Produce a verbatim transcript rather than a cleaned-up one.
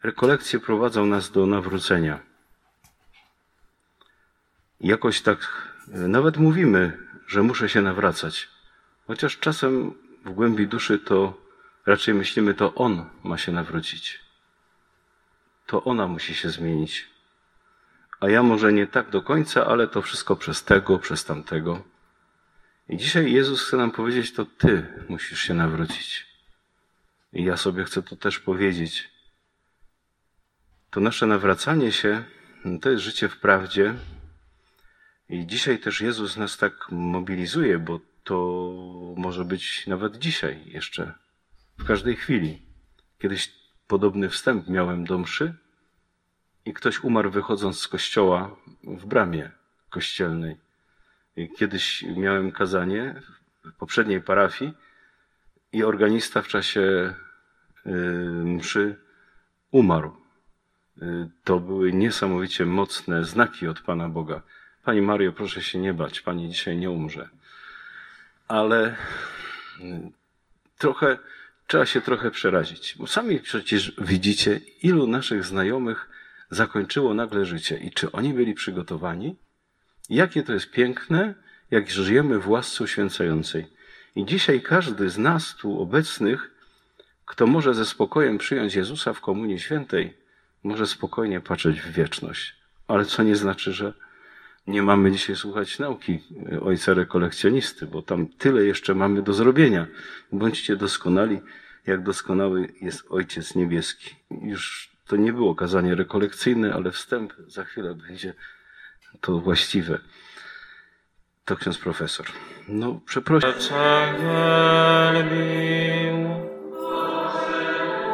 rekolekcje prowadzą nas do nawrócenia. Jakoś tak nawet mówimy, że muszę się nawracać. Chociaż czasem w głębi duszy to raczej myślimy, to on ma się nawrócić. To ona musi się zmienić. A ja może nie tak do końca, ale to wszystko przez tego, przez tamtego. I dzisiaj Jezus chce nam powiedzieć, to ty musisz się nawrócić. I ja sobie chcę to też powiedzieć. To nasze nawracanie się, to jest życie w prawdzie. I dzisiaj też Jezus nas tak mobilizuje, bo to może być nawet dzisiaj jeszcze, w każdej chwili. Kiedyś podobny wstęp miałem do mszy i ktoś umarł wychodząc z kościoła w bramie kościelnej. I kiedyś miałem kazanie w poprzedniej parafii i organista w czasie mszy umarł. To były niesamowicie mocne znaki od Pana Boga. Pani Mario, proszę się nie bać, Pani dzisiaj nie umrze. Ale trochę, trzeba się trochę przerazić. Bo sami przecież widzicie, ilu naszych znajomych zakończyło nagle życie. I czy oni byli przygotowani? Jakie to jest piękne, jak żyjemy w łasce uświęcającej. I dzisiaj każdy z nas tu obecnych, kto może ze spokojem przyjąć Jezusa w Komunii Świętej, może spokojnie patrzeć w wieczność. Ale co nie znaczy, że nie mamy dzisiaj słuchać nauki ojca rekolekcjonisty, bo tam tyle jeszcze mamy do zrobienia. Bądźcie doskonali, jak doskonały jest Ojciec Niebieski. Już to nie było kazanie rekolekcyjne, ale wstęp za chwilę będzie to właściwe. To ksiądz profesor. No, przepraszam.